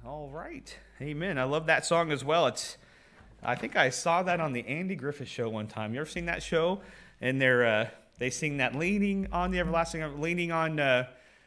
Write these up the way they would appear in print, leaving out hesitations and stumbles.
All right. Amen. I love that song as well. I think I saw that on the Andy Griffith Show one time. You ever seen that show? And they sing that leaning on the everlasting, leaning on the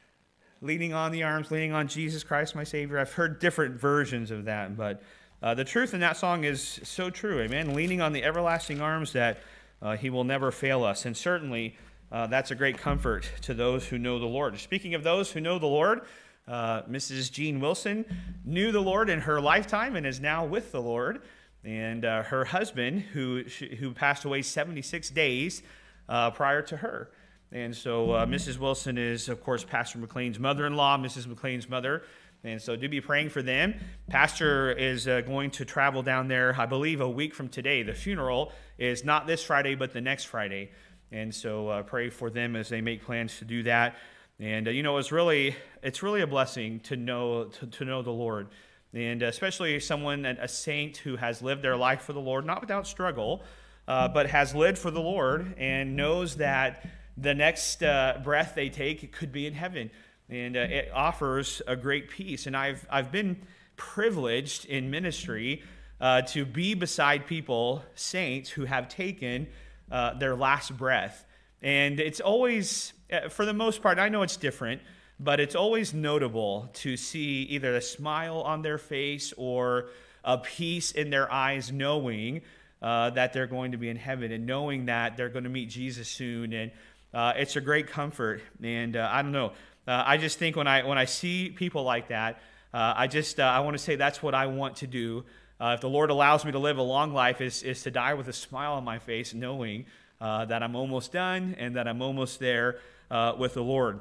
arms, leaning on Jesus Christ, my Savior. I've heard different versions of that, but the truth in that song is so true. Amen. Leaning on the everlasting arms that He will never fail us. And certainly that's a great comfort to those who know the Lord. Speaking of those who know the Lord, Mrs. Jean Wilson knew the Lord in her lifetime and is now with the Lord. And her husband, who passed away 76 days prior to her. And so Mrs. Wilson is, of course, Pastor McLean's mother-in-law, Mrs. McLean's mother. And so do be praying for them. Pastor is going to travel down there, I believe, a week from today. The funeral is not this Friday, but the next Friday. And so pray for them as they make plans to do that. And it's really a blessing to know the Lord, and especially a saint who has lived their life for the Lord, not without struggle, but has lived for the Lord and knows that the next breath they take, it could be in heaven, and it offers a great peace. And I've been privileged in ministry to be beside people, saints who have taken their last breath. And it's always, for the most part, I know it's different, but it's always notable to see either a smile on their face or a peace in their eyes, knowing that they're going to be in heaven and knowing that they're going to meet Jesus soon. And it's a great comfort. And I don't know. I just think when I see people like that, I want to say that's what I want to do. If the Lord allows me to live a long life, is to die with a smile on my face, knowing that I'm almost done and that I'm almost there with the Lord.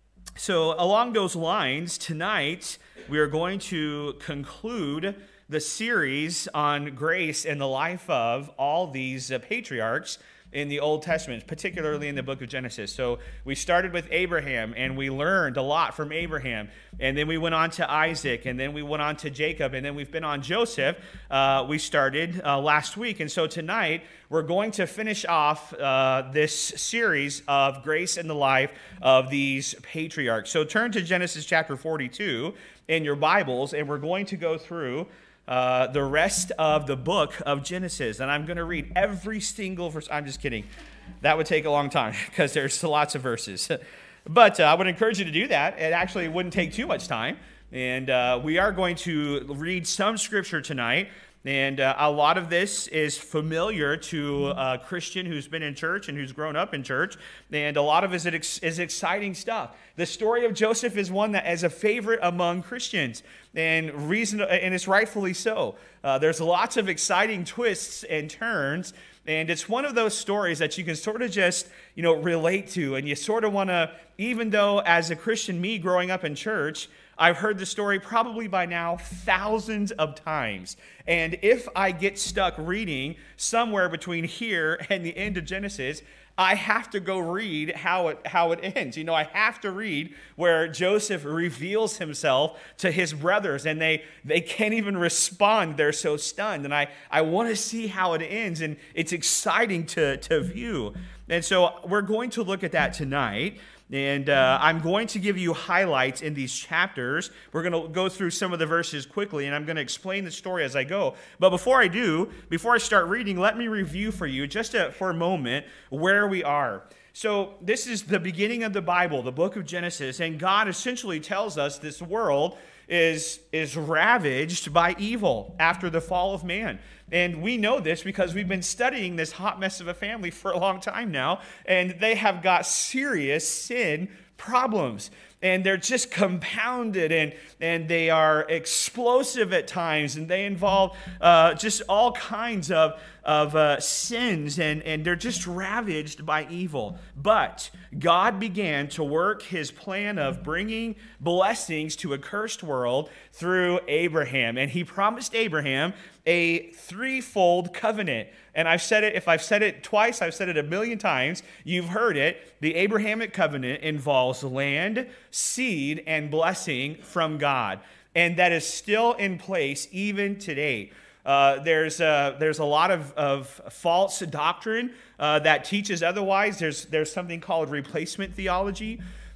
So along those lines, tonight we are going to conclude the series on grace in the life of all these patriarchs in the Old Testament, particularly in the book of Genesis. So we started with Abraham, and we learned a lot from Abraham. And then we went on to Isaac, and then we went on to Jacob, and then we've been on Joseph. We started last week. And so tonight, we're going to finish off this series of grace in the life of these patriarchs. So turn to Genesis chapter 42 in your Bibles, and we're going to go through the rest of the book of Genesis. And I'm going to read every single verse. I'm just kidding. That would take a long time because there's lots of verses. But I would encourage you to do that. It actually wouldn't take too much time. And we are going to read some scripture tonight. And a lot of this is familiar to a Christian who's been in church and who's grown up in church. And a lot of it is exciting stuff. The story of Joseph is one that is a favorite among Christians, and it's rightfully so. There's lots of exciting twists and turns, and it's one of those stories that you can sort of just, relate to, and you sort of want to, even though as a Christian, me growing up in church, I've heard the story probably by now thousands of times. And if I get stuck reading somewhere between here and the end of Genesis, I have to go read how it ends. I have to read where Joseph reveals himself to his brothers, and they can't even respond. They're so stunned. And I want to see how it ends, and it's exciting to view. And so we're going to look at that tonight. And I'm going to give you highlights in these chapters. We're going to go through some of the verses quickly, and I'm going to explain the story as I go. But before I start reading, let me review for you just for a moment where we are. So this is the beginning of the Bible, the book of Genesis, and God essentially tells us this world is ravaged by evil after the fall of man. And we know this because we've been studying this hot mess of a family for a long time now, and they have got serious sin problems. And they're just compounded, and they are explosive at times, and they involve just all kinds of sins, and they're just ravaged by evil. But God began to work his plan of bringing blessings to a cursed world through Abraham. And he promised Abraham a threefold covenant. And if I've said it twice, I've said it a million times, you've heard it. The Abrahamic covenant involves land, seed, and blessing from God. And that is still in place even today. There's a lot of false doctrine that teaches otherwise. There's something called replacement theology.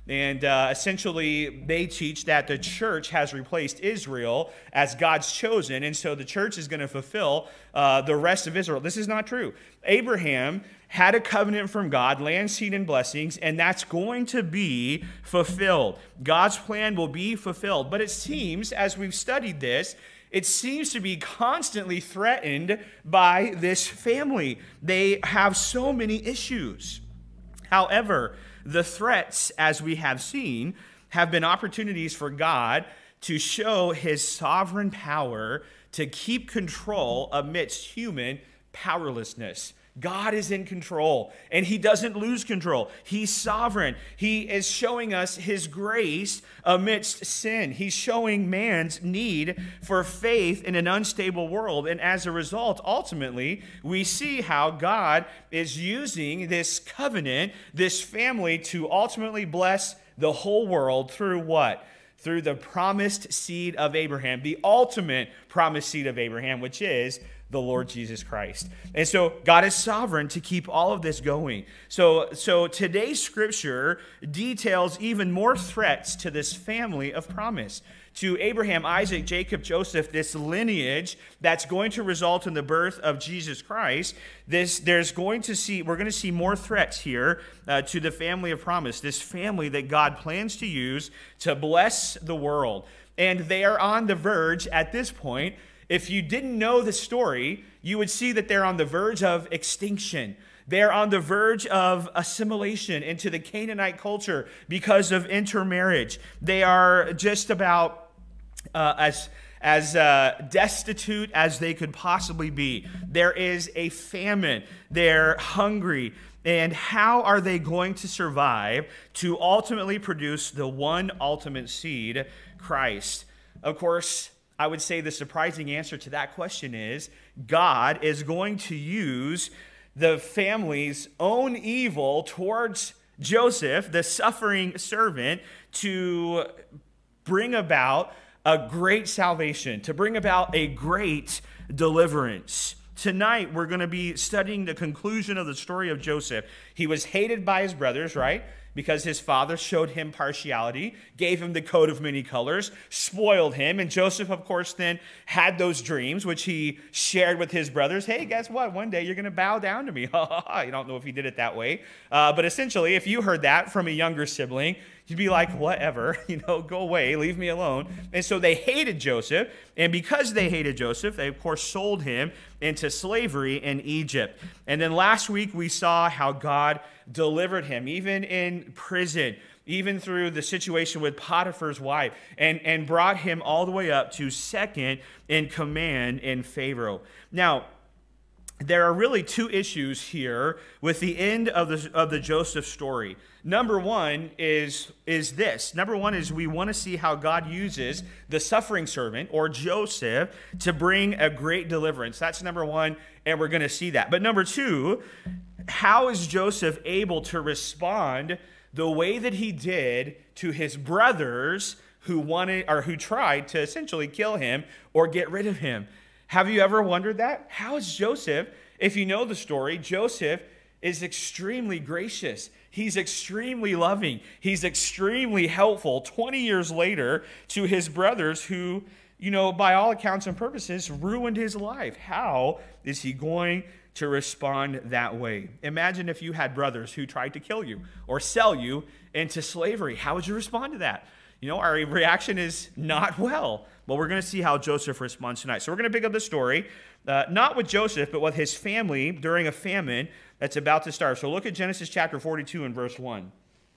And essentially, they teach that the church has replaced Israel as God's chosen, and so the church is going to fulfill the rest of Israel. This is not true. Abraham had a covenant from God, land, seed, and blessings, and that's going to be fulfilled. God's plan will be fulfilled. But it seems, as we've studied this, it seems to be constantly threatened by this family. They have so many issues. However, the threats, as we have seen, have been opportunities for God to show his sovereign power to keep control amidst human powerlessness. God is in control, and he doesn't lose control. He's sovereign. He is showing us his grace amidst sin. He's showing man's need for faith in an unstable world, and as a result, ultimately, we see how God is using this covenant, this family, to ultimately bless the whole world through what? Through the promised seed of Abraham, the ultimate promised seed of Abraham, which is the Lord Jesus Christ. And so God is sovereign to keep all of this going. So today's scripture details even more threats to this family of promise. To Abraham, Isaac, Jacob, Joseph, this lineage that's going to result in the birth of Jesus Christ. We're going to see more threats here to the family of promise, this family that God plans to use to bless the world. And they are on the verge at this point. If you didn't know the story, you would see that they're on the verge of extinction. They're on the verge of assimilation into the Canaanite culture because of intermarriage. They are just about as destitute as they could possibly be. There is a famine. They're hungry. And how are they going to survive to ultimately produce the one ultimate seed, Christ? Of course, I would say the surprising answer to that question is God is going to use the family's own evil towards Joseph, the suffering servant, to bring about a great salvation, to bring about a great deliverance. Tonight, we're going to be studying the conclusion of the story of Joseph. He was hated by his brothers, right? Because his father showed him partiality, gave him the coat of many colors, spoiled him. And Joseph, of course, then had those dreams, which he shared with his brothers. Hey, guess what? One day you're going to bow down to me. You don't know if he did it that way. But essentially, if you heard that from a younger sibling, you'd be like, whatever, go away, leave me alone. And so they hated Joseph. And because they hated Joseph, they, of course, sold him into slavery in Egypt. And then last week, we saw how God delivered him, even in prison, even through the situation with Potiphar's wife, and brought him all the way up to second in command in Pharaoh. Now, there are really two issues here with the end of the Joseph story. Number one is this. Number one is we want to see how God uses the suffering servant, or Joseph, to bring a great deliverance. That's number one, and we're going to see that. But number two, how is Joseph able to respond the way that he did to his brothers who tried to essentially kill him or get rid of him? Have you ever wondered that? How is Joseph, if you know the story, Joseph is extremely gracious. He's extremely loving. He's extremely helpful 20 years later to his brothers who, by all accounts and purposes, ruined his life. How is he going to respond that way? Imagine if you had brothers who tried to kill you or sell you into slavery. How would you respond to that? Our reaction is not well. Well, we're going to see how Joseph responds tonight. So we're going to pick up the story, not with Joseph, but with his family during a famine that's about to start. So look at Genesis chapter 42 and verse 1.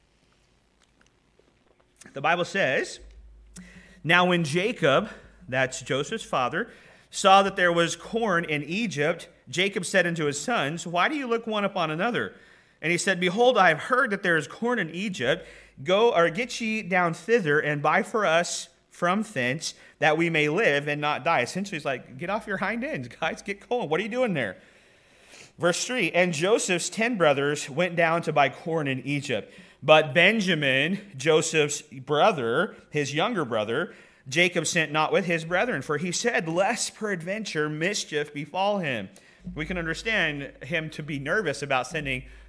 The Bible says, "Now when Jacob," that's Joseph's father, "saw that there was corn in Egypt, Jacob said unto his sons, Why do you look one upon another? And he said, Behold, I have heard that there is corn in Egypt. Go, or get ye down thither, and buy for us from thence, that we may live and not die." Essentially, it's like, get off your hind ends, guys, get going. What are you doing there? Verse 3, "And Joseph's 10 brothers went down to buy corn in Egypt. But Benjamin, Joseph's brother, his younger brother, Jacob sent not with his brethren, for he said, Lest peradventure mischief befall him." We can understand him to be nervous about sending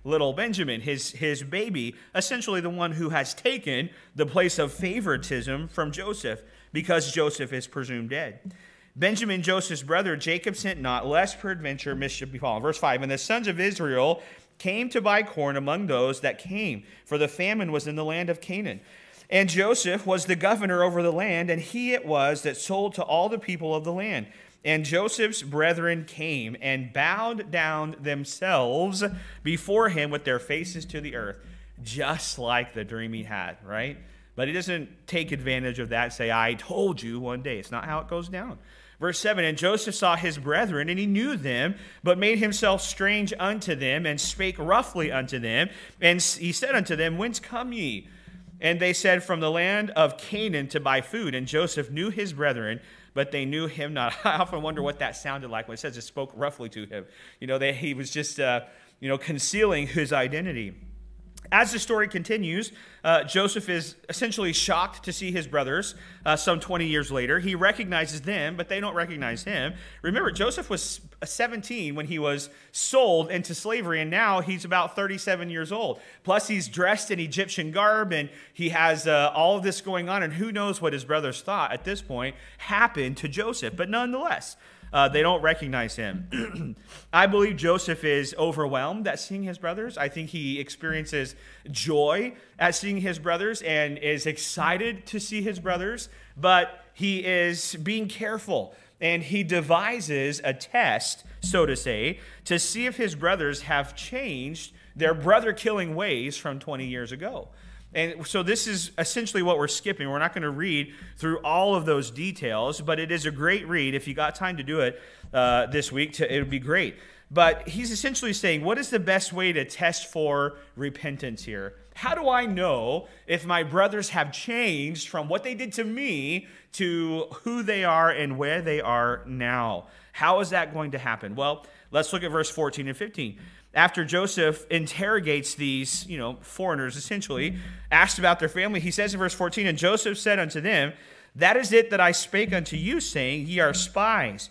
little Benjamin, his baby, essentially the one who has taken the place of favoritism from Joseph because Joseph is presumed dead. Benjamin, Joseph's brother, Jacob sent not, lest peradventure mischief befall. Verse 5, and the sons of Israel came to buy corn among those that came, for the famine was in the land of Canaan. And Joseph was the governor over the land, and he it was that sold to all the people of the land. And Joseph's brethren came and bowed down themselves before him with their faces to the earth, just like the dream he had, right? But he doesn't take advantage of that and say, I told you one day. It's not how it goes down. Verse 7, and Joseph saw his brethren, and he knew them, but made himself strange unto them, and spake roughly unto them. And he said unto them, whence come ye? And they said, from the land of Canaan to buy food. And Joseph knew his brethren, but they knew him not. I often wonder what that sounded like when it says it spoke roughly to him. He was just, concealing his identity. As the story continues, Joseph is essentially shocked to see his brothers some 20 years later. He recognizes them, but they don't recognize him. Remember, Joseph was 17 when he was sold into slavery, and now he's about 37 years old. Plus, he's dressed in Egyptian garb, and he has all of this going on, and who knows what his brothers thought at this point happened to Joseph. But nonetheless, they don't recognize him. I believe Joseph is overwhelmed at seeing his brothers. I think he experiences joy at seeing his brothers and is excited to see his brothers, but he is being careful, and he devises a test, so to say, to see if his brothers have changed their brother-killing ways from 20 years ago. And so this is essentially what we're skipping. We're not going to read through all of those details, but it is a great read. If you got time to do it this week, it would be great. But he's essentially saying, what is the best way to test for repentance here? How do I know if my brothers have changed from what they did to me to who they are and where they are now? How is that going to happen? Well, let's look at verse 14 and 15. After Joseph interrogates these, foreigners, essentially, asked about their family, he says in verse 14, and Joseph said unto them, that is it that I spake unto you, saying, ye are spies.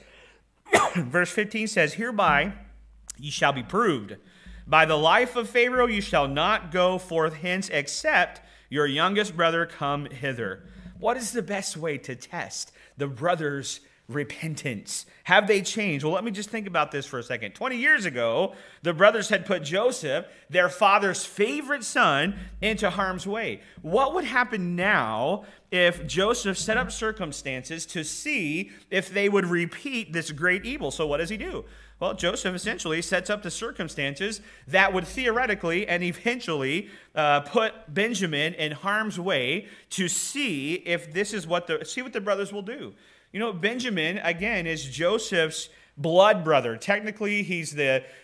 Verse 15 says, hereby ye shall be proved. By the life of Pharaoh you shall not go forth hence, except your youngest brother come hither. What is the best way to test the brothers' repentance? Have they changed? Well, let me just think about this for a second. 20 years ago, the brothers had put Joseph, their father's favorite son, into harm's way. What would happen now if Joseph set up circumstances to see if they would repeat this great evil? So what does he do? Well, Joseph essentially sets up the circumstances that would theoretically and eventually put Benjamin in harm's way to see if this is what the brothers will do. Benjamin, again, is Joseph's blood brother. Technically, he's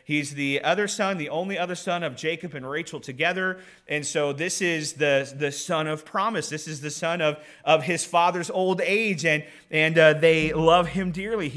the other son, the only other son of Jacob and Rachel together. And so this is the son of promise. This is the son of his father's old age, and they love him dearly.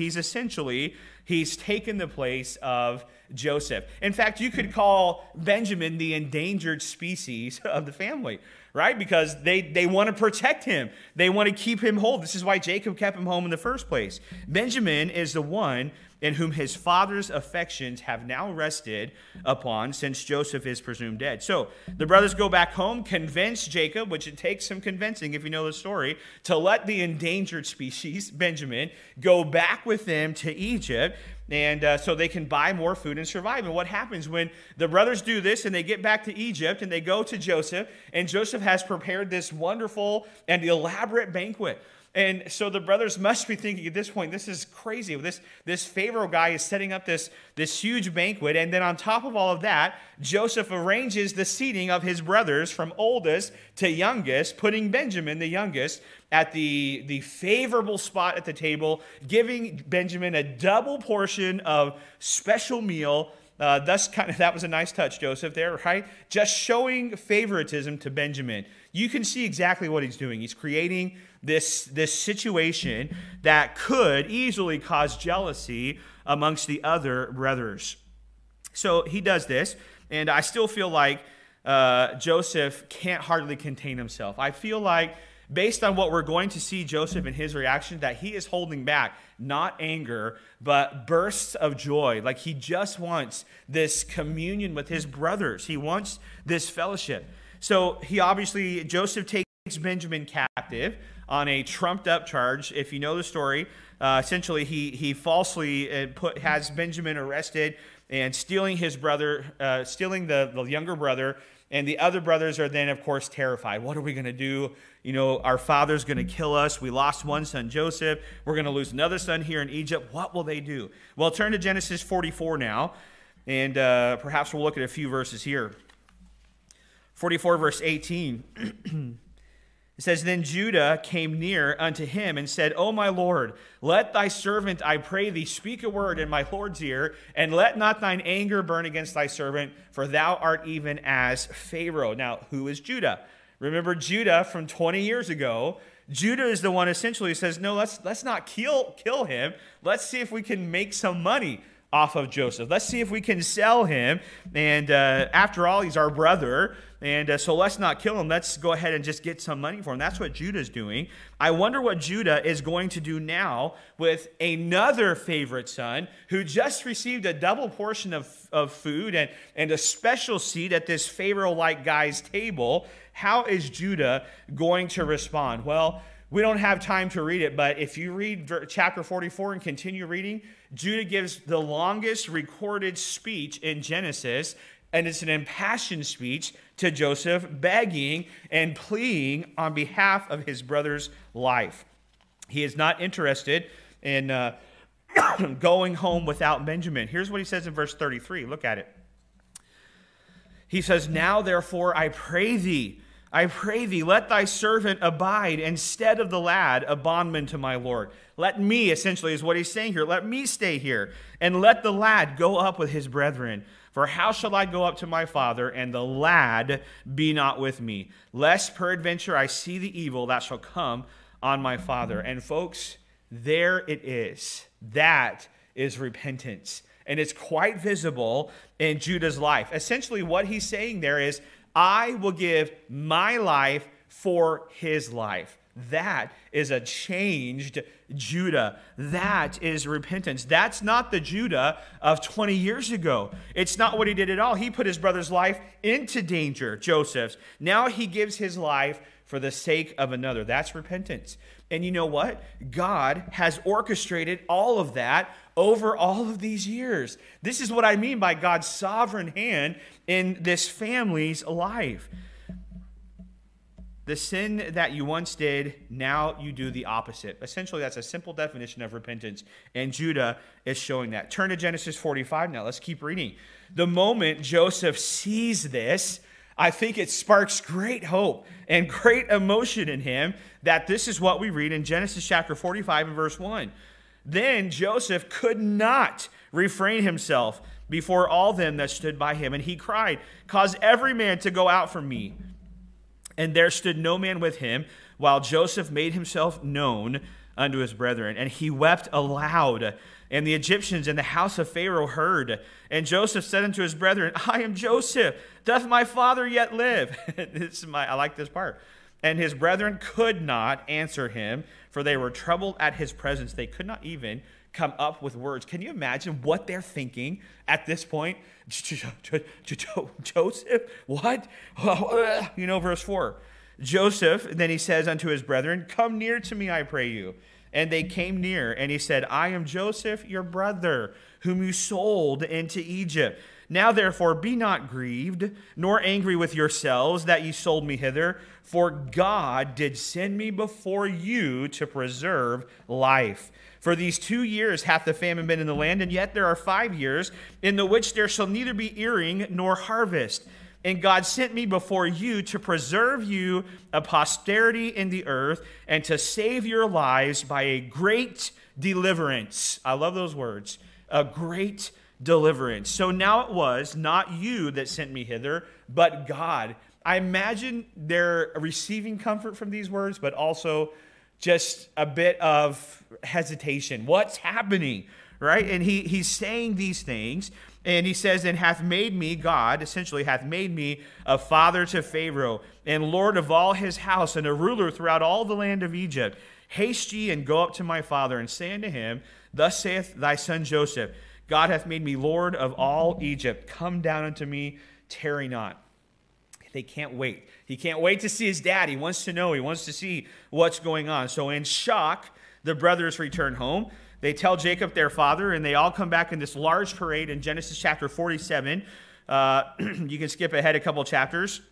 He's taken the place of Joseph. In fact, you could call Benjamin the endangered species of the family, right? Because they want to protect him. They want to keep him whole. This is why Jacob kept him home in the first place. Benjamin is the one in whom his father's affections have now rested upon since Joseph is presumed dead. So the brothers go back home, convince Jacob, which it takes some convincing if you know the story, to let the endangered species, Benjamin, go back with them to Egypt, and so they can buy more food and survive. And what happens when the brothers do this and they get back to Egypt and they go to Joseph, and Joseph has prepared this wonderful and elaborate banquet. And so the brothers must be thinking at this point, this is crazy. This Pharaoh guy is setting up this huge banquet. And then on top of all of that, Joseph arranges the seating of his brothers from oldest to youngest, putting Benjamin, the youngest, at the favorable spot at the table, giving Benjamin a double portion of special meal. That was a nice touch, Joseph, there, right? Just showing favoritism to Benjamin. You can see exactly what he's doing. He's creating this situation that could easily cause jealousy amongst the other brothers. So he does this, and I still feel like Joseph can't hardly contain himself. I feel like based on what we're going to see Joseph in his reaction, that he is holding back, not anger, but bursts of joy. Like he just wants this communion with his brothers. He wants this fellowship. So Joseph takes Benjamin captive on a trumped up charge. If you know the story, essentially he falsely has Benjamin arrested and stealing his brother, stealing the younger brother. And the other brothers are then, of course, terrified. What are we going to do? Our father's going to kill us. We lost one son, Joseph. We're going to lose another son here in Egypt. What will they do? Well, turn to Genesis 44 now, and perhaps we'll look at a few verses here. 44, verse 18. It says, Then Judah came near unto him and said, O my Lord, let thy servant, I pray thee, speak a word in my Lord's ear, and let not thine anger burn against thy servant, for thou art even as Pharaoh. Now, who is Judah? Remember Judah from 20 years ago. Judah is the one essentially who says, no, let's not kill him. Let's see if we can make some money off of Joseph. Let's see if we can sell him. And after all, he's our brother. And so let's not kill him. Let's go ahead and just get some money for him. That's what Judah's doing. I wonder what Judah is going to do now with another favorite son who just received a double portion of food and a special seat at this Pharaoh-like guy's table. How is Judah going to respond? Well, we don't have time to read it, but if you read chapter 44 and continue reading, Judah gives the longest recorded speech in Genesis, and it's an impassioned speech to Joseph, begging and pleading on behalf of his brother's life. He is not interested in going home without Benjamin. Here's what he says in verse 33. Look at it. He says, Now therefore I pray thee, let thy servant abide instead of the lad, a bondman to my Lord. Let me, essentially, is what he's saying here. Let me stay here, and let the lad go up with his brethren. For how shall I go up to my father, and the lad be not with me? Lest peradventure I see the evil that shall come on my father. And folks, there it is. That is repentance. And it's quite visible in Judah's life. Essentially, what he's saying there is, I will give my life for his life. That is a changed Judah. That is repentance. That's not the Judah of 20 years ago. It's not what he did at all. He put his brother's life into danger, Joseph's. Now he gives his life for the sake of another. That's repentance. And you know what? God has orchestrated all of that over all of these years. This is what I mean by God's sovereign hand in this family's life. The sin that you once did, now you do the opposite. Essentially, that's a simple definition of repentance, and Judah is showing that. Turn to Genesis 45 now. Let's keep reading. The moment Joseph sees this, I think it sparks great hope and great emotion in him that this is what we read in Genesis chapter 45 and verse 1. Then Joseph could not refrain himself before all them that stood by him, and he cried, Cause every man to go out from me. And there stood no man with him, while Joseph made himself known unto his brethren. And he wept aloud. And the Egyptians in the house of Pharaoh heard. And Joseph said unto his brethren, I am Joseph. Doth my father yet live? I like this part. And his brethren could not answer him, for they were troubled at his presence. They could not even come up with words. Can you imagine what they're thinking at this point? Joseph? What? Verse 4. Joseph, then he says unto his brethren, Come near to me, I pray you. And they came near, and he said, I am Joseph, your brother, whom you sold into Egypt. Now therefore be not grieved, nor angry with yourselves that ye sold me hither, for God did send me before you to preserve life. For these 2 years hath the famine been in the land, and yet there are 5 years in the which there shall neither be earing nor harvest. And God sent me before you to preserve you a posterity in the earth, and to save your lives by a great deliverance. I love those words. A great deliverance. So now it was not you that sent me hither, but God. I imagine they're receiving comfort from these words, but also just a bit of hesitation. What's happening, right? And he's saying these things, And he says, and hath made me, God, essentially hath made me a father to Pharaoh, and lord of all his house, and a ruler throughout all the land of Egypt. Haste ye, and go up to my father, and say unto him, Thus saith thy son Joseph, God hath made me lord of all Egypt. Come down unto me, tarry not. They can't wait. He can't wait to see his dad. He wants to know. He wants to see what's going on. So in shock, the brothers return home. They tell Jacob, their father, and they all come back in this large parade in Genesis chapter 47. You can skip ahead a couple chapters.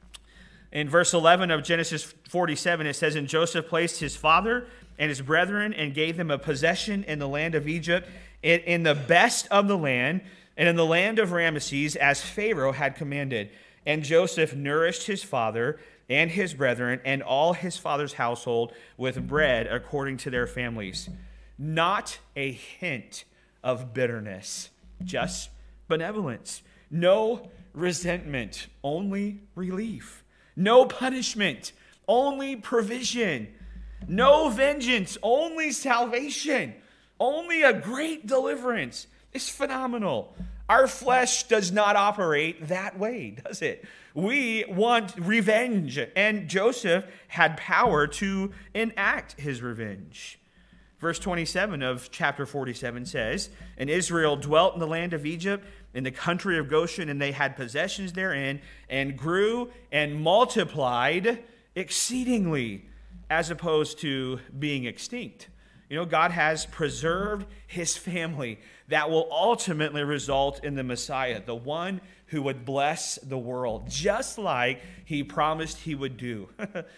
In verse 11 of Genesis 47, it says, And Joseph placed his father and his brethren and gave them a possession in the land of Egypt, in the best of the land, and in the land of Ramesses, as Pharaoh had commanded. And Joseph nourished his father and his brethren and all his father's household with bread according to their families. Not a hint of bitterness, just benevolence. No resentment, only relief. No punishment, only provision. No vengeance, only salvation. Only a great deliverance. It's phenomenal. Our flesh does not operate that way, does it? We want revenge, and Joseph had power to enact his revenge. Verse 27 of chapter 47 says, And Israel dwelt in the land of Egypt, in the country of Goshen, and they had possessions therein, and grew and multiplied exceedingly, as opposed to being extinct. You know, God has preserved his family that will ultimately result in the Messiah, the one who would bless the world, just like he promised he would do.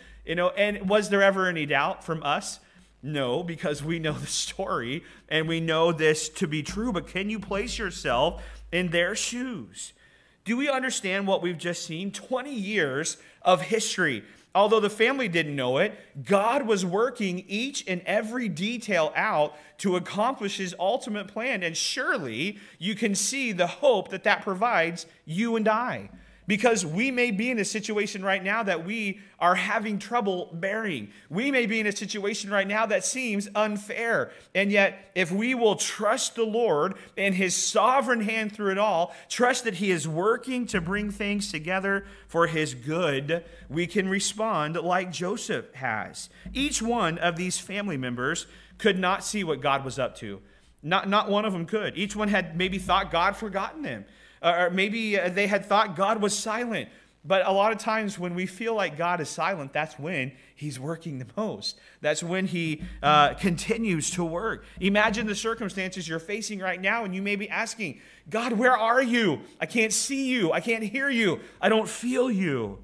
And was there ever any doubt from us? No, because we know the story and we know this to be true. But can you place yourself in their shoes? Do we understand what we've just seen? 20 years of history. Although the family didn't know it, God was working each and every detail out to accomplish his ultimate plan. And surely you can see the hope that provides you and I. Because we may be in a situation right now that we are having trouble bearing. We may be in a situation right now that seems unfair. And yet, if we will trust the Lord and his sovereign hand through it all, trust that he is working to bring things together for his good, we can respond like Joseph has. Each one of these family members could not see what God was up to. Not one of them could. Each one had maybe thought God forgotten them. Or maybe they had thought God was silent. But a lot of times when we feel like God is silent, that's when he's working the most. That's when he continues to work. Imagine the circumstances you're facing right now, and you may be asking, God, where are you? I can't see you. I can't hear you. I don't feel you.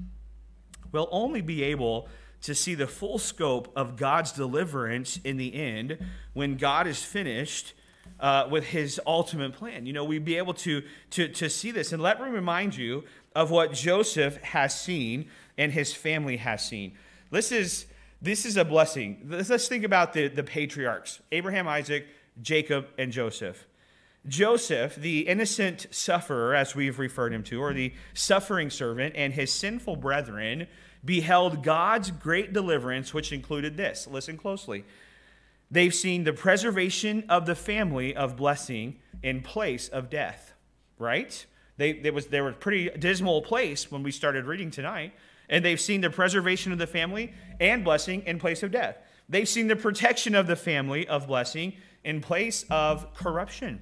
We'll only be able to see the full scope of God's deliverance in the end when God is finished with his ultimate plan. We'd be able to see this. And let me remind you of what Joseph has seen and his family has seen. This is a blessing. Let's think about the patriarchs, Abraham, Isaac, Jacob, and Joseph. Joseph, the innocent sufferer, as we've referred him to, or the suffering servant, and his sinful brethren beheld God's great deliverance, which included this. Listen closely. They've seen the preservation of the family of blessing in place of death, right? They were a pretty dismal place when we started reading tonight. And they've seen the preservation of the family and blessing in place of death. They've seen the protection of the family of blessing in place of corruption.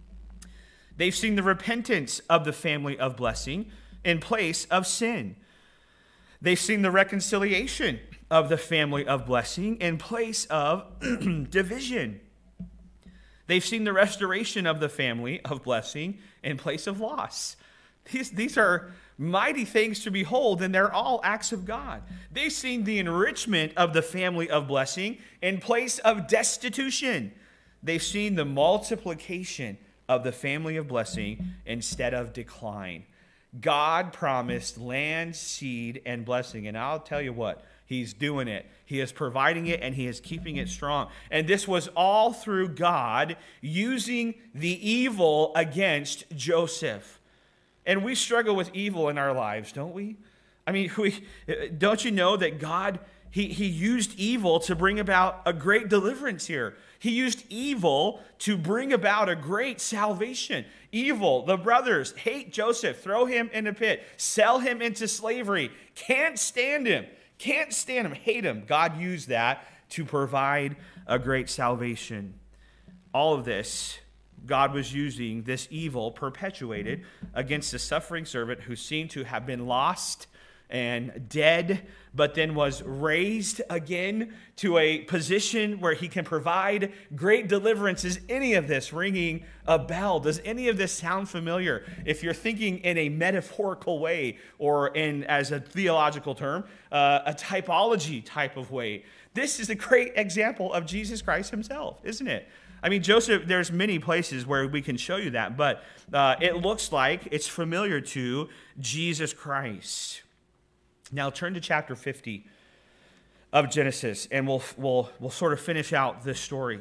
They've seen the repentance of the family of blessing in place of sin. They've seen the reconciliation of the family of blessing in place of division. They've seen the restoration of the family of blessing in place of loss. These are mighty things to behold, and they're all acts of God. They've seen the enrichment of the family of blessing in place of destitution. They've seen the multiplication of the family of blessing instead of decline. God promised land, seed, and blessing. And I'll tell you what, he's doing it. He is providing it, and he is keeping it strong. And this was all through God using the evil against Joseph. And we struggle with evil in our lives, don't we? I mean, don't you know that God, He used evil to bring about a great deliverance here. He used evil to bring about a great salvation. Evil, the brothers hate Joseph, throw him in a pit, sell him into slavery, can't stand him, hate him. God used that to provide a great salvation. All of this, God was using this evil perpetuated against the suffering servant who seemed to have been lost and dead, but then was raised again to a position where he can provide great deliverance. Is any of this ringing a bell? Does any of this sound familiar? If you're thinking in a metaphorical way, or in, as a theological term, a typology type of way, this is a great example of Jesus Christ himself, isn't it? I mean, Joseph, there's many places where we can show you that, but it looks like it's familiar to Jesus Christ. Now turn to chapter 50 of Genesis, and we'll sort of finish out this story.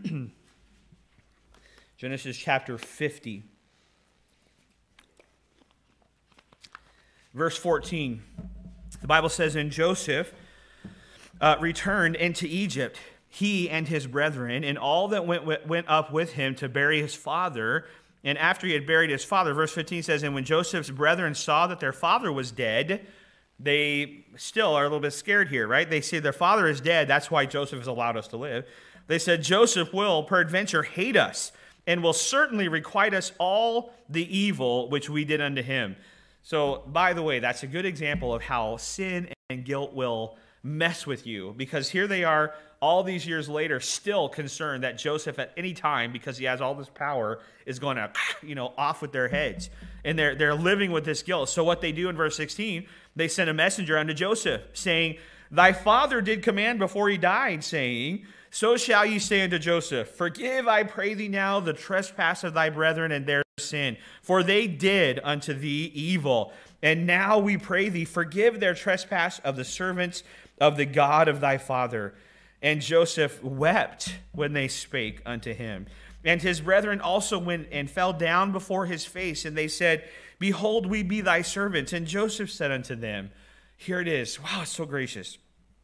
Genesis chapter 50. Verse 14. The Bible says, "And Joseph returned into Egypt, he and his brethren, and all that went up with him to bury his father. And after he had buried his father," verse 15 says, "And when Joseph's brethren saw that their father was dead," they still are a little bit scared here, right? They see their father is dead. That's why Joseph has allowed us to live. They said, "Joseph will peradventure hate us, and will certainly requite us all the evil which we did unto him." So, by the way, that's a good example of how sin and guilt will mess with you, because here they are all these years later still concerned that Joseph at any time, because he has all this power, is going to, off with their heads. And they're living with this guilt. So what they do in verse 16, they send a messenger unto Joseph, saying, "Thy father did command before he died, saying, So shall ye say unto Joseph, Forgive, I pray thee now, the trespass of thy brethren and their sin, for they did unto thee evil. And now we pray thee, forgive their trespass of the servants of the God of thy father." And Joseph wept when they spake unto him. And his brethren also went and fell down before his face, and they said, "Behold, we be thy servants." And Joseph said unto them, here it is, wow, it's so gracious,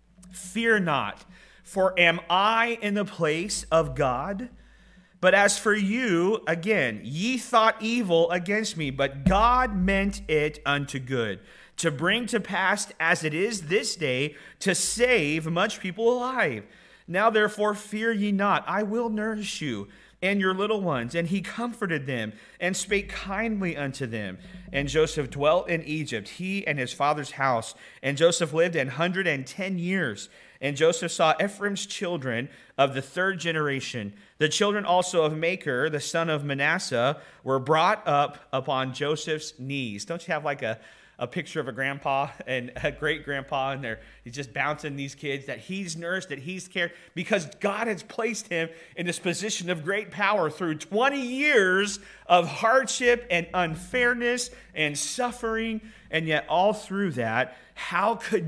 "Fear not, for am I in the place of God? But as for you, again, ye thought evil against me, but God meant it unto good, to bring to pass as it is this day, to save much people alive. Now therefore fear ye not, I will nourish you and your little ones." And he comforted them and spake kindly unto them. And Joseph dwelt in Egypt, he and his father's house. And Joseph lived 110 years. And Joseph saw Ephraim's children of the third generation. The children also of Machir, the son of Manasseh, were brought up upon Joseph's knees. Don't you have like a picture of a grandpa and a great-grandpa, and he's just bouncing these kids that he's nursed, that he's cared, because God has placed him in this position of great power through 20 years of hardship and unfairness and suffering. And yet all through that, how could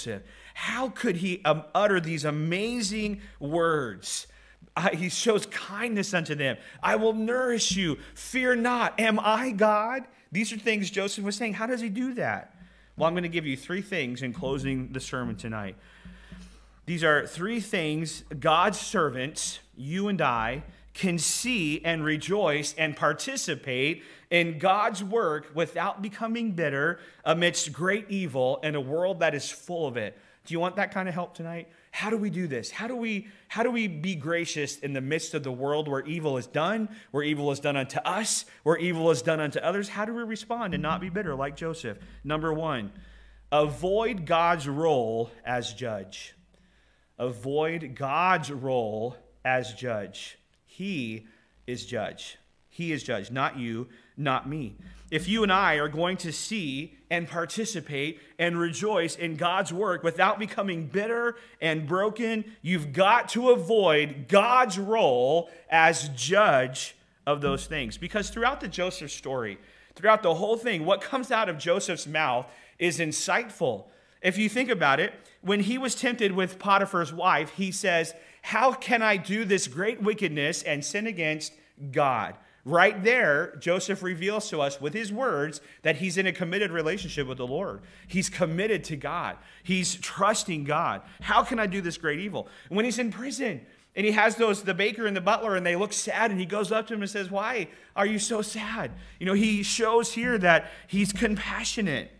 he utter these amazing words? He shows kindness unto them. "I will nourish you. Fear not. Am I God?" These are things Joseph was saying. How does he do that? Well, I'm going to give you three things in closing the sermon tonight. These are three things God's servants, you and I, can see and rejoice and participate in God's work without becoming bitter amidst great evil in a world that is full of it. Do you want that kind of help tonight? How do we do this? How do we be gracious in the midst of the world where evil is done, where evil is done unto us, where evil is done unto others? How do we respond and not be bitter like Joseph? Number one, avoid God's role as judge. Avoid God's role as judge. He is judge. He is judge, not you, not me. If you and I are going to see and participate and rejoice in God's work without becoming bitter and broken, you've got to avoid God's role as judge of those things. Because throughout the Joseph story, throughout the whole thing, what comes out of Joseph's mouth is insightful. If you think about it, when he was tempted with Potiphar's wife, he says, "How can I do this great wickedness and sin against God?" Right there, Joseph reveals to us with his words that he's in a committed relationship with the Lord. He's committed to God. He's trusting God. How can I do this great evil? And when he's in prison and he has the baker and the butler, and they look sad, and he goes up to him and says, "Why are you so sad?" He shows here that he's compassionate.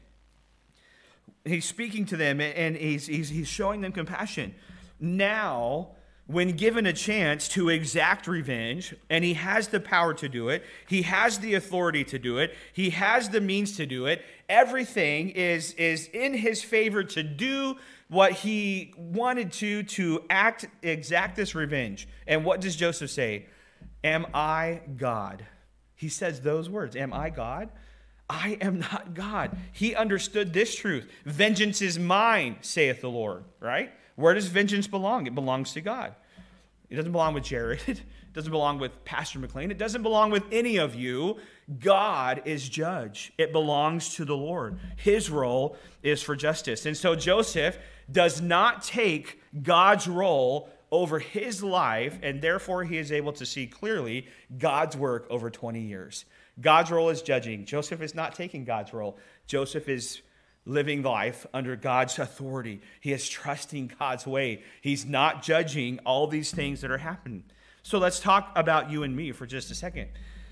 He's speaking to them, and he's showing them compassion. Now, when given a chance to exact revenge, and he has the power to do it, he has the authority to do it, he has the means to do it, everything is in his favor to do what he wanted to exact this revenge. And what does Joseph say? Am I God? He says those words, am I God? I am not God. He understood this truth. Vengeance is mine, saith the Lord, right? Where does vengeance belong? It belongs to God. It doesn't belong with Jared. It doesn't belong with Pastor McLean. It doesn't belong with any of you. God is judge. It belongs to the Lord. His role is for justice. And so Joseph does not take God's role over his life, and therefore he is able to see clearly God's work over 20 years. God's role is judging. Joseph is not taking God's role. Joseph is living life under God's authority. He is trusting God's way. He's not judging all these things that are happening. So let's talk about you and me for just a second.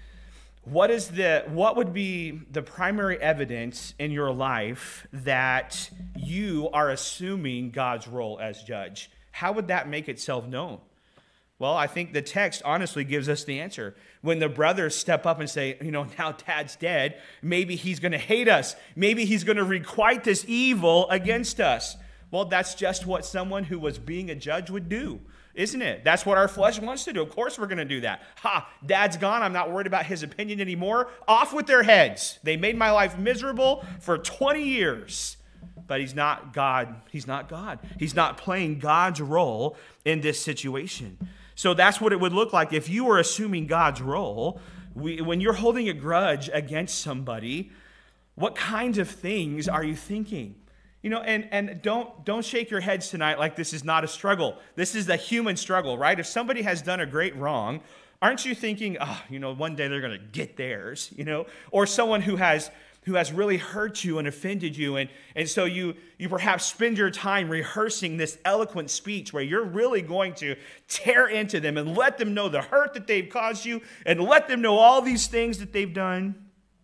What would be the primary evidence in your life that you are assuming God's role as judge? How would that make itself known? Well, I think the text honestly gives us the answer. When the brothers step up and say, now Dad's dead, maybe he's going to hate us. Maybe he's going to requite this evil against us. Well, that's just what someone who was being a judge would do, isn't it? That's what our flesh wants to do. Of course we're going to do that. Dad's gone. I'm not worried about his opinion anymore. Off with their heads. They made my life miserable for 20 years. But he's not God. He's not God. He's not playing God's role in this situation. So that's what it would look like if you were assuming God's role. When you're holding a grudge against somebody, what kinds of things are you thinking? And don't shake your heads tonight like this is not a struggle. This is a human struggle, right? If somebody has done a great wrong, aren't you thinking, one day they're going to get theirs, Or someone who has really hurt you and offended you. And so you perhaps spend your time rehearsing this eloquent speech where you're really going to tear into them and let them know the hurt that they've caused you and let them know all these things that they've done.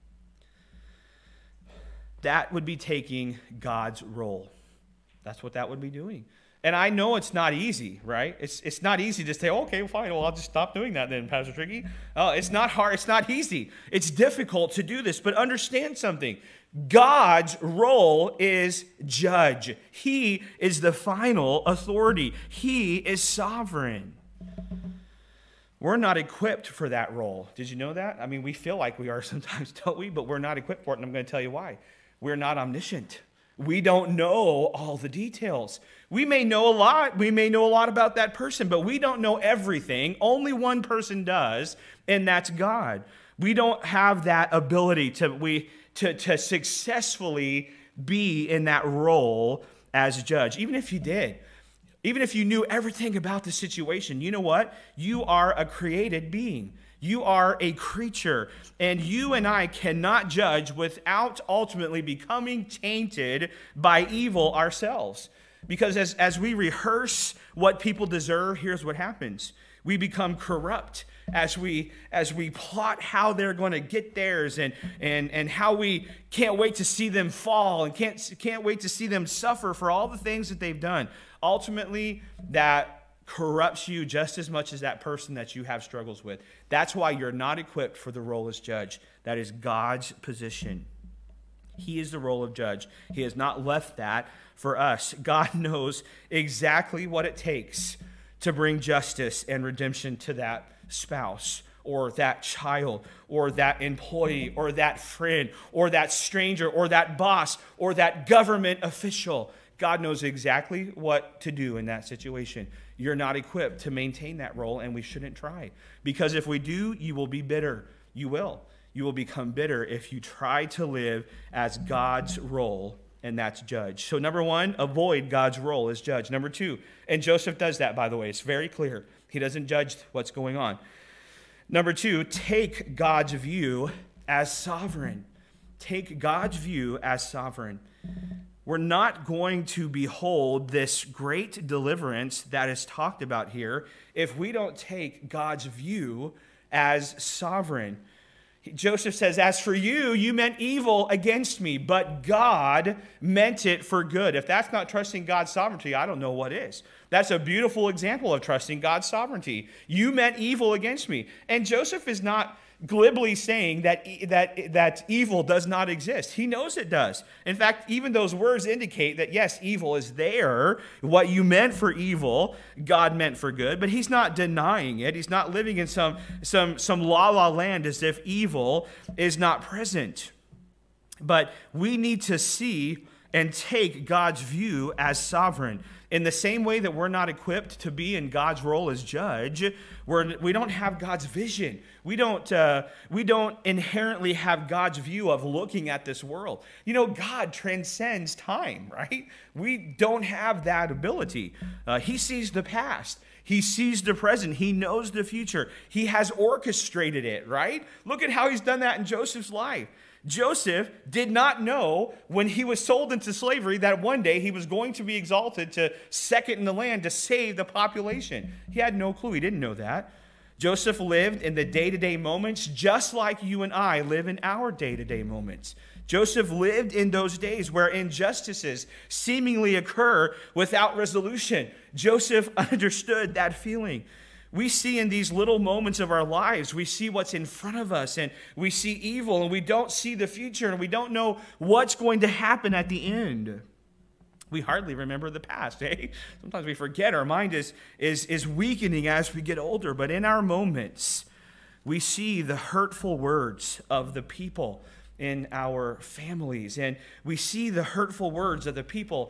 That would be taking God's role. That's what that would be doing. And I know it's not easy, right? It's not easy to say, okay, fine, well, I'll just stop doing that then, Pastor Tricky. It's not hard. It's not easy. It's difficult to do this, but understand something. God's role is judge. He is the final authority. He is sovereign. We're not equipped for that role. Did you know that? I mean, we feel like we are sometimes, don't we? But we're not equipped for it, and I'm going to tell you why. We're not omniscient. We don't know all the details. We may know a lot. We may know a lot about that person, but we don't know everything. Only one person does, and that's God. We don't have that ability to successfully be in that role as judge. Even if you did, even if you knew everything about the situation, you know what? You are a created being. You are a creature, and you and I cannot judge without ultimately becoming tainted by evil ourselves. Because as we rehearse what people deserve, here's what happens. We become corrupt as we plot how they're going to get theirs and how we can't wait to see them fall and can't wait to see them suffer for all the things that they've done. Ultimately, that corrupts you just as much as that person that you have struggles with. That's why you're not equipped for the role as judge. That is God's position. He is the role of judge. He has not left that for us. God knows exactly what it takes to bring justice and redemption to that spouse or that child or that employee or that friend or that stranger or that boss or that government official. God knows exactly what to do in that situation. You're not equipped to maintain that role, and we shouldn't try. Because if we do, you will be bitter. You will. You will become bitter if you try to live as God's role, and that's judge. So number one, avoid God's role as judge. Number two, and Joseph does that, by the way. It's very clear. He doesn't judge what's going on. Number two, take God's view as sovereign. Take God's view as sovereign. We're not going to behold this great deliverance that is talked about here if we don't take God's view as sovereign. Joseph says, as for you, you meant evil against me, but God meant it for good. If that's not trusting God's sovereignty, I don't know what is. That's a beautiful example of trusting God's sovereignty. You meant evil against me. And Joseph is not glibly saying that evil does not exist. He knows it does. In fact, even those words indicate that, yes, evil is there. What you meant for evil, God meant for good. But he's not denying it. He's not living in some la-la land as if evil is not present. But we need to see and take God's view as sovereign. In the same way that we're not equipped to be in God's role as judge, we don't have God's vision. We don't inherently have God's view of looking at this world. You know, God transcends time, right? We don't have that ability. He sees the past. He sees the present. He knows the future. He has orchestrated it, right? Look at how he's done that in Joseph's life. Joseph did not know when he was sold into slavery that one day he was going to be exalted to second in the land to save the population. He had no clue. He didn't know that. Joseph lived in the day-to-day moments just like you and I live in our day-to-day moments. Joseph lived in those days where injustices seemingly occur without resolution. Joseph understood that feeling. We see in these little moments of our lives, we see what's in front of us, and we see evil, and we don't see the future, and we don't know what's going to happen at the end. We hardly remember the past, eh? Sometimes we forget. Our mind is weakening as we get older, but in our moments, we see the hurtful words of the people in our families, and we see the hurtful words of the people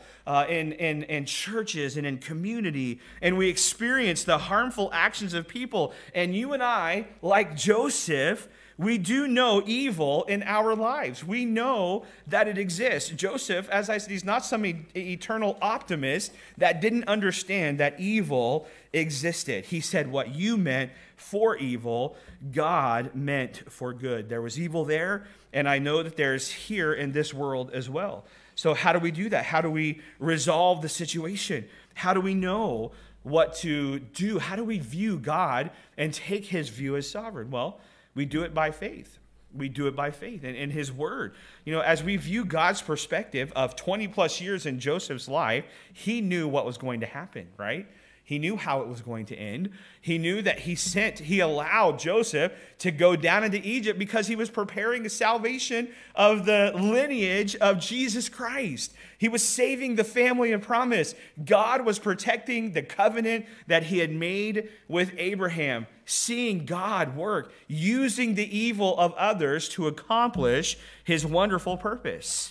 in churches and in community, and we experience the harmful actions of people. And you and I, like Joseph, we do know evil in our lives. We know that it exists. Joseph, as I said, he's not some eternal optimist that didn't understand that evil existed. He said, what you meant for evil, God meant for good. There was evil there, and I know that there's here in this world as well. So how do we do that? How do we resolve the situation? How do we know what to do? How do we view God and take his view as sovereign? Well, we do it by faith. We do it by faith and in his word. You know, as we view God's perspective of 20 plus years in Joseph's life, he knew what was going to happen, right? He knew how it was going to end. He knew that he allowed Joseph to go down into Egypt because he was preparing the salvation of the lineage of Jesus Christ. He was saving the family of promise. God was protecting the covenant that he had made with Abraham, seeing God work, using the evil of others to accomplish his wonderful purpose.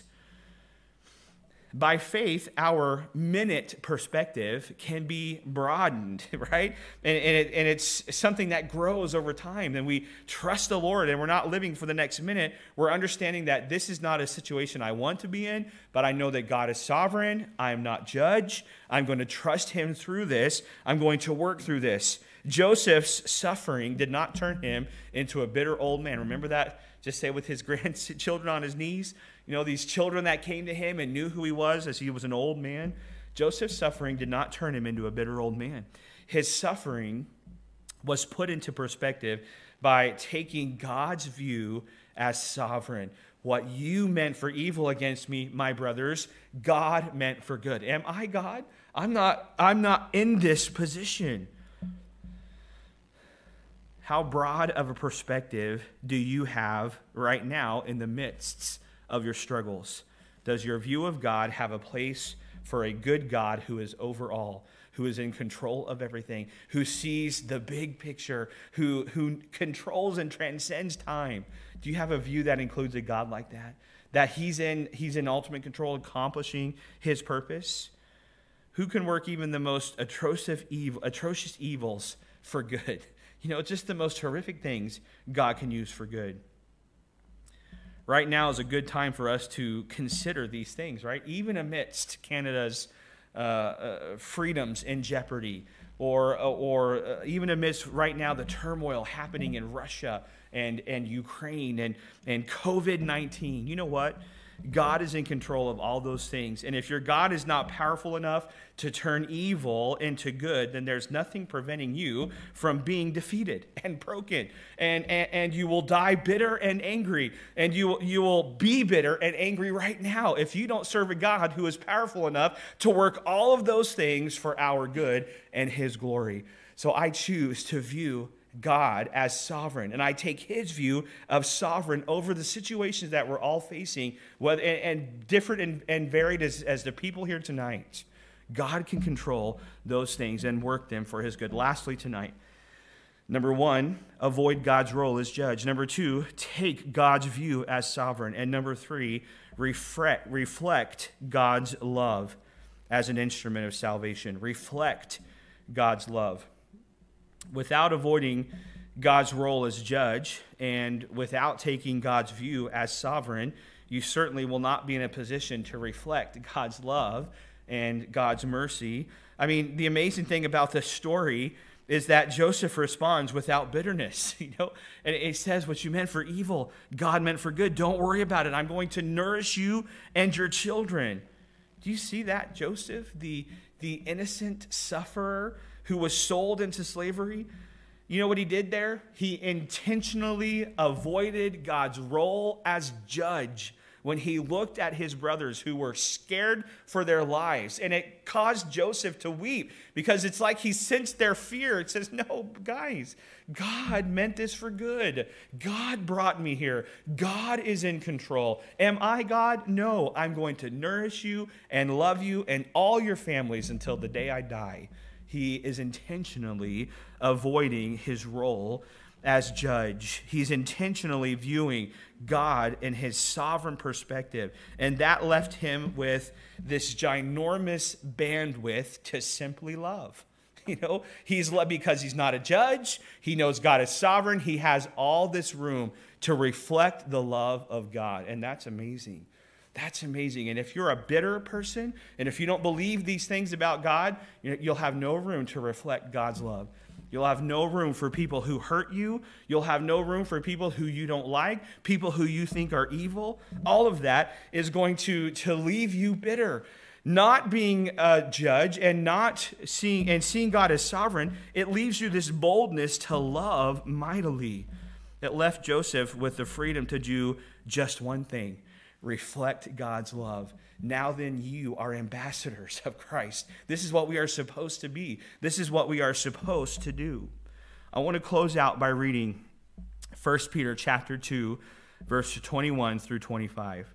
By faith, our minute perspective can be broadened, right? And it's something that grows over time. And we trust the Lord, and we're not living for the next minute. We're understanding that this is not a situation I want to be in, but I know that God is sovereign. I am not judge. I'm going to trust him through this. I'm going to work through this. Joseph's suffering did not turn him into a bitter old man. Remember that? Just say with his grandchildren on his knees. You know, these children that came to him and knew who he was as he was an old man. Joseph's suffering did not turn him into a bitter old man. His suffering was put into perspective by taking God's view as sovereign. What you meant for evil against me, my brothers, God meant for good. Am I God? I'm not in this position. How broad of a perspective do you have right now in the midst of your struggles? Does your view of God have a place for a good God who is over all, who is in control of everything, who sees the big picture, who controls and transcends time? Do you have a view that includes a God like that? That he's in ultimate control, accomplishing his purpose? Who can work even the most atrocious evils for good? You know, just the most horrific things God can use for good. Right now is a good time for us to consider these things, right? Even amidst Canada's freedoms in jeopardy, or even amidst right now the turmoil happening in Russia and Ukraine and COVID-19. You know what? God is in control of all those things. And if your God is not powerful enough to turn evil into good, then there's nothing preventing you from being defeated and broken. And you will die bitter and angry. And you will be bitter and angry right now if you don't serve a God who is powerful enough to work all of those things for our good and his glory. So I choose to view God as sovereign, and I take his view of sovereign over the situations that we're all facing, and different and varied as the people here tonight. God can control those things and work them for his good. Lastly tonight, number one, avoid God's role as judge. Number two, take God's view as sovereign. And number three, reflect God's love as an instrument of salvation. Reflect God's love. Without avoiding God's role as judge and without taking God's view as sovereign, you certainly will not be in a position to reflect God's love and God's mercy. I mean, the amazing thing about this story is that Joseph responds without bitterness, and it says, what you meant for evil, God meant for good. Don't worry about it. I'm going to nourish you and your children. Do you see that, Joseph, the innocent sufferer who was sold into slavery? You know what he did there? He intentionally avoided God's role as judge when he looked at his brothers who were scared for their lives. And it caused Joseph to weep because it's like he sensed their fear. It says, no, guys, God meant this for good. God brought me here. God is in control. Am I God? No, I'm going to nourish you and love you and all your families until the day I die. He is intentionally avoiding his role as judge. He's intentionally viewing God in his sovereign perspective. And that left him with this ginormous bandwidth to simply love. He's loved because he's not a judge. He knows God is sovereign. He has all this room to reflect the love of God. And that's amazing. That's amazing. And if you're a bitter person, and if you don't believe these things about God, you'll have no room to reflect God's love. You'll have no room for people who hurt you. You'll have no room for people who you don't like, people who you think are evil. All of that is going to leave you bitter. Not being a judge and seeing God as sovereign, it leaves you this boldness to love mightily. It left Joseph with the freedom to do just one thing: reflect God's love. Now then, you are ambassadors of Christ. This is what we are supposed to be. This is what we are supposed to do. I want to close out by reading 1 Peter chapter 2, verse 21 through 25.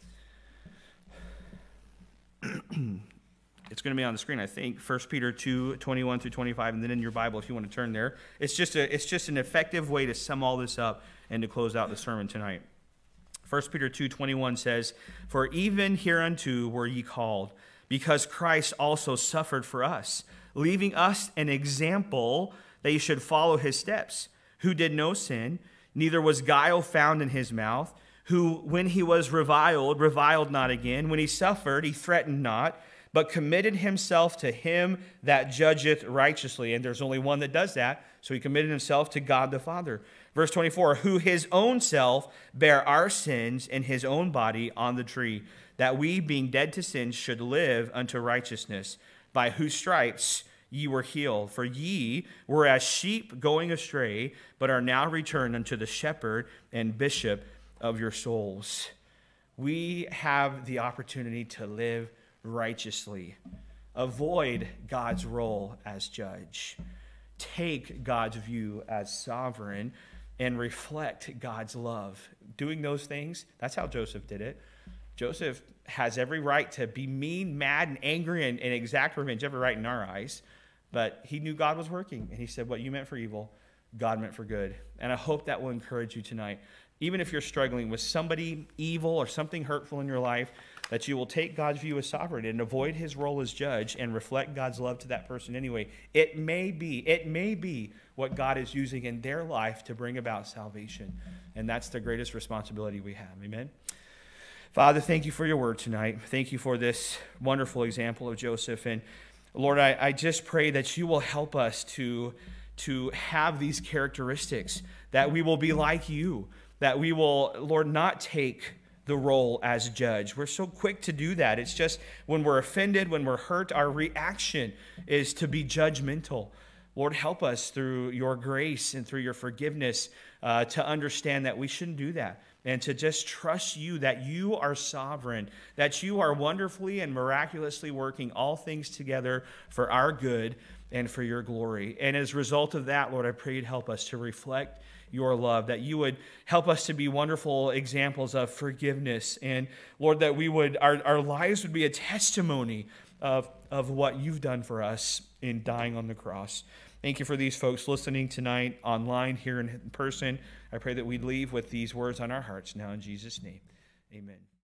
It's going to be on the screen, I think. 1 Peter 2, 21 through 25, and then in your Bible if you want to turn there. It's just an effective way to sum all this up and to close out the sermon tonight. 1 Peter 2:21 says, "For even hereunto were ye called, because Christ also suffered for us, leaving us an example that ye should follow his steps, who did no sin, neither was guile found in his mouth, who, when he was reviled not again. When he suffered, he threatened not, but committed himself to him that judgeth righteously." And there's only one that does that. So he committed himself to God the Father. Verse 24, "Who his own self bare our sins in his own body on the tree, that we, being dead to sins, should live unto righteousness, by whose stripes ye were healed. For ye were as sheep going astray, but are now returned unto the shepherd and bishop of your souls." We have the opportunity to live righteously. Avoid God's role as judge. Take God's view as sovereign and reflect God's love. Doing those things, that's how Joseph did it. Joseph has every right to be mean, mad, and angry and exact revenge, every right in our eyes. But he knew God was working, and he said, what you meant for evil, God meant for good. And I hope that will encourage you tonight. Even if you're struggling with somebody evil or something hurtful in your life, that you will take God's view as sovereign and avoid his role as judge and reflect God's love to that person anyway. It may be what God is using in their life to bring about salvation. And that's the greatest responsibility we have. Amen. Father, thank you for your word tonight. Thank you for this wonderful example of Joseph. And Lord, I just pray that you will help us to have these characteristics, that we will be like you, that we will, Lord, not take the role as judge. We're so quick to do that. It's just when we're offended, when we're hurt, our reaction is to be judgmental. Lord, help us through your grace and through your forgiveness to understand that we shouldn't do that, and to just trust you, that you are sovereign, that you are wonderfully and miraculously working all things together for our good and for your glory. And as a result of that, Lord, I pray you'd help us to reflect your love, that you would help us to be wonderful examples of forgiveness. And Lord, that we would, our lives would be a testimony of what you've done for us in dying on the cross. Thank you for these folks listening tonight, online, here in person. I pray that we'd leave with these words on our hearts now in Jesus' name. Amen.